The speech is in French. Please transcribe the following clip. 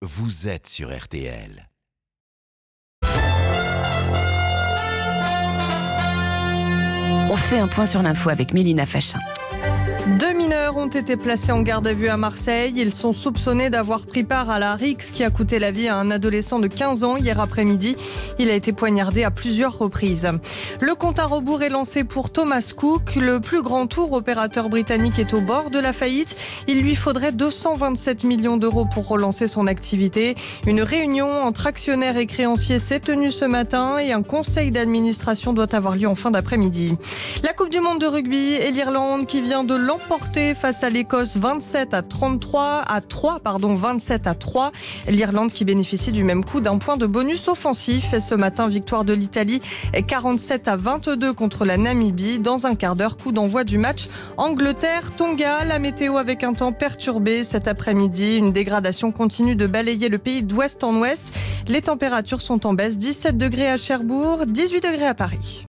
vous êtes sur RTL. On fait un point sur l'info avec Mélina Fachin. 2 mineurs ont été placés en garde à vue à Marseille. Ils sont soupçonnés d'avoir pris part à la rixe qui a coûté la vie à un adolescent de 15 ans hier après-midi. Il a été poignardé à plusieurs reprises. Le compte à rebours est lancé pour Thomas Cook. Le plus grand tour opérateur britannique est au bord de la faillite. Il lui faudrait 227 millions d'euros pour relancer son activité. Une réunion entre actionnaires et créanciers s'est tenue ce matin et un conseil d'administration doit avoir lieu en fin d'après-midi. La Coupe du Monde de rugby et l'Irlande qui vient de l'emporter face à l'Écosse 27 à 3. L'Irlande qui bénéficie du même coup d'un point de bonus offensif. Et ce matin, victoire de l'Italie 47 à 22 contre la Namibie. Dans un quart d'heure, coup d'envoi du match Angleterre-Tonga. La météo avec un temps perturbé cet après-midi. Une dégradation continue de balayer le pays d'ouest en ouest. Les températures sont en baisse. 17 degrés à Cherbourg, 18 degrés à Paris.